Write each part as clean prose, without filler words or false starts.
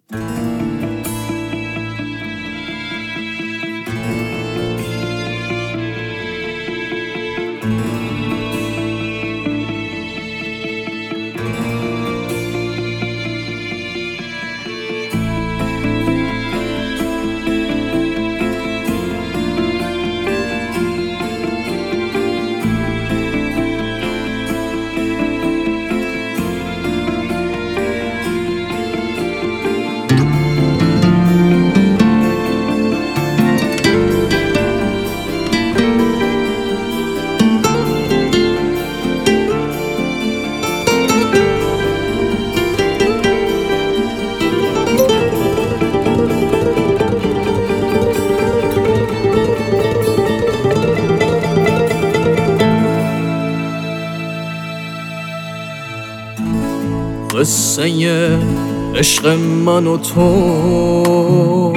قصه عشق من و تو،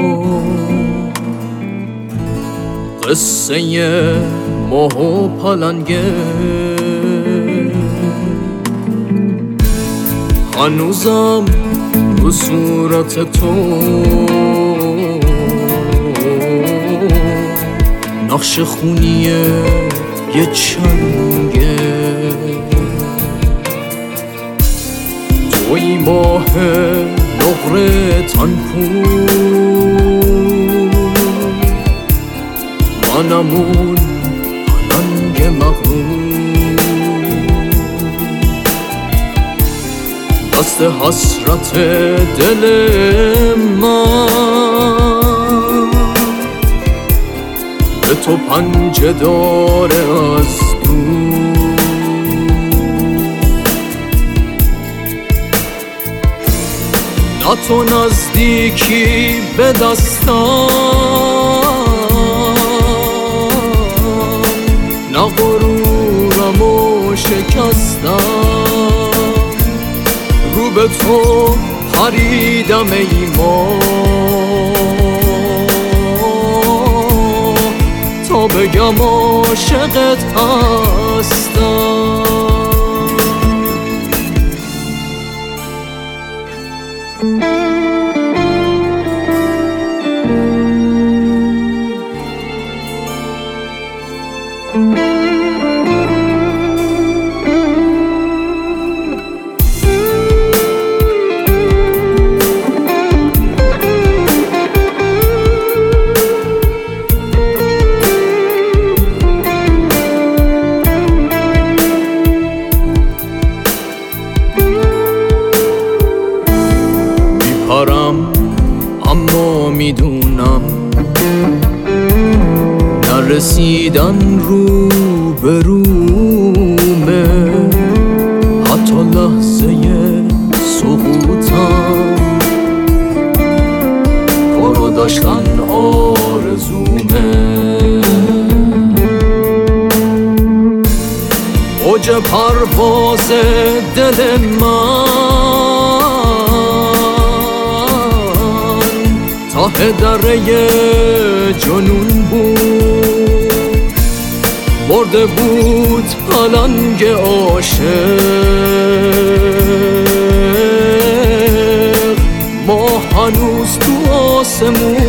قصه ماه و پلنگه، هنوزم رو صورت تو نقش خونیه یه چنگه. توی ماه نقره تنپور، منمون پلنگ مغرور، دست حسرت دل من به تو پنجه داره از دور. نه تو نزدیکی به دستم، نه غرورمو شکستم، رو به تو پریدم ای ماه تا بگم عاشقت هستم. اما میدونم نرسیدن رو به رومه، حتی لحظه سقوطم تو رو داشتن آرزومه. اوج پرواز دل من ته دره جنون بود، برده بود پلنگ عاشق، ما هنوز تو آسمون.